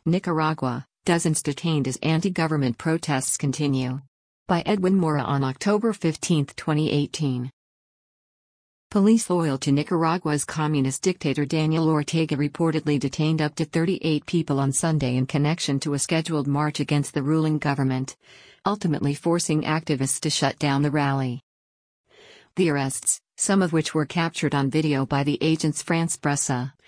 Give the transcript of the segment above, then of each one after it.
Nicaragua, dozens detained as anti-government protests continue. By Edwin Mora on October 15, 2018. Police loyal to Nicaragua's communist dictator Daniel Ortega reportedly detained up to 38 people on Sunday in connection to a scheduled march against the ruling government, ultimately forcing activists to shut down the rally. The arrests, some of which were captured on video by the agents France Presse,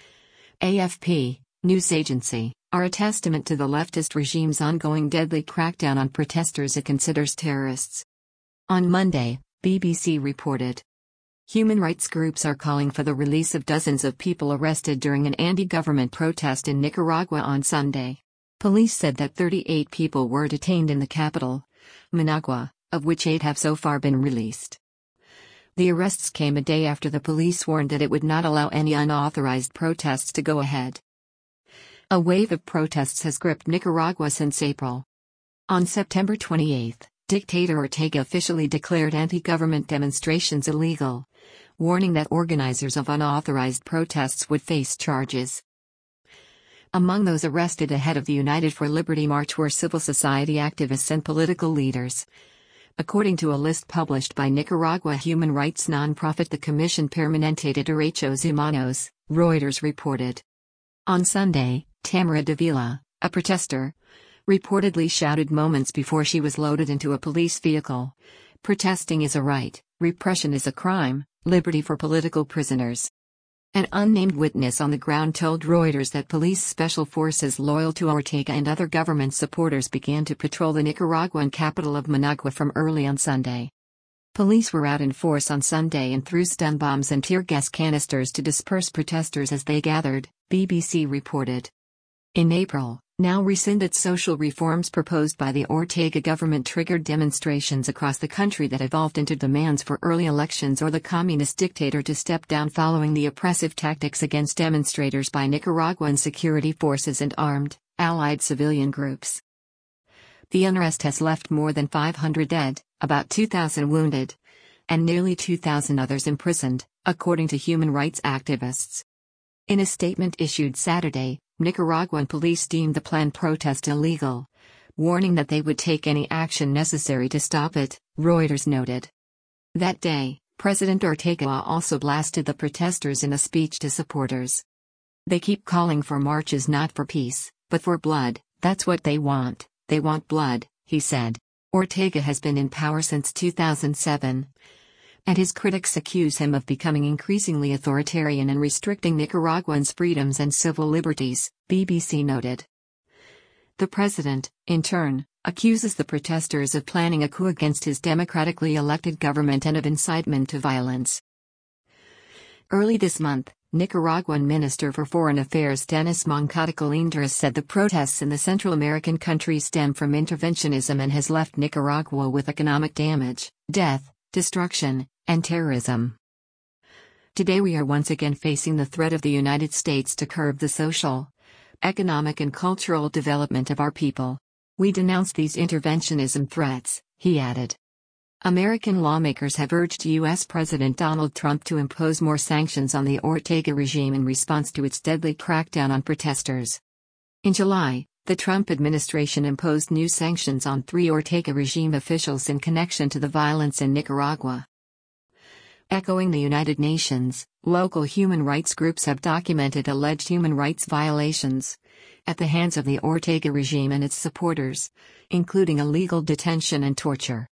AFP, news agency, are a testament to the leftist regime's ongoing deadly crackdown on protesters it considers terrorists. On Monday, BBC reported. Human rights groups are calling for the release of dozens of people arrested during an anti-government protest in Nicaragua on Sunday. Police said that 38 people were detained in the capital, Managua, of which 8 have so far been released. The arrests came a day after the police warned that it would not allow any unauthorized protests to go ahead. A wave of protests has gripped Nicaragua since April. On September 28, dictator Ortega officially declared anti-government demonstrations illegal, warning that organizers of unauthorized protests would face charges. Among those arrested ahead of the United for Liberty March were civil society activists and political leaders. According to a list published by Nicaragua human rights nonprofit the Comisión Permanente de Derechos Humanos, Reuters reported. On Sunday, Tamara Davila, a protester, reportedly shouted moments before she was loaded into a police vehicle, "Protesting is a right, repression is a crime, liberty for political prisoners." An unnamed witness on the ground told Reuters that police special forces loyal to Ortega and other government supporters began to patrol the Nicaraguan capital of Managua from early on Sunday. Police were out in force on Sunday and threw stun bombs and tear gas canisters to disperse protesters as they gathered, BBC reported. In April, now rescinded social reforms proposed by the Ortega government triggered demonstrations across the country that evolved into demands for early elections or the communist dictator to step down following the oppressive tactics against demonstrators by Nicaraguan security forces and armed, allied civilian groups. The unrest has left more than 500 dead, about 2,000 wounded, and nearly 2,000 others imprisoned, according to human rights activists. In a statement issued Saturday, Nicaraguan police deemed the planned protest illegal, warning that they would take any action necessary to stop it, Reuters noted. That day, President Ortega also blasted the protesters in a speech to supporters. "They keep calling for marches not for peace, but for blood, that's what they want blood," he said. Ortega has been in power since 2007. And his critics accuse him of becoming increasingly authoritarian and restricting Nicaraguans' freedoms and civil liberties, BBC noted. The president, in turn, accuses the protesters of planning a coup against his democratically elected government and of incitement to violence. Early this month, Nicaraguan Minister for Foreign Affairs Denis Moncada Colindres said the protests in the Central American country stem from interventionism and has left Nicaragua with economic damage, death, destruction, and terrorism. Today we are once again facing the threat of the United States to curb the social, economic and cultural development of our people. We denounce these interventionism threats, he added. American lawmakers have urged U.S. President Donald Trump to impose more sanctions on the Ortega regime in response to its deadly crackdown on protesters. In July, the Trump administration imposed new sanctions on 3 Ortega regime officials in connection to the violence in Nicaragua. Echoing the United Nations, local human rights groups have documented alleged human rights violations at the hands of the Ortega regime and its supporters, including illegal detention and torture.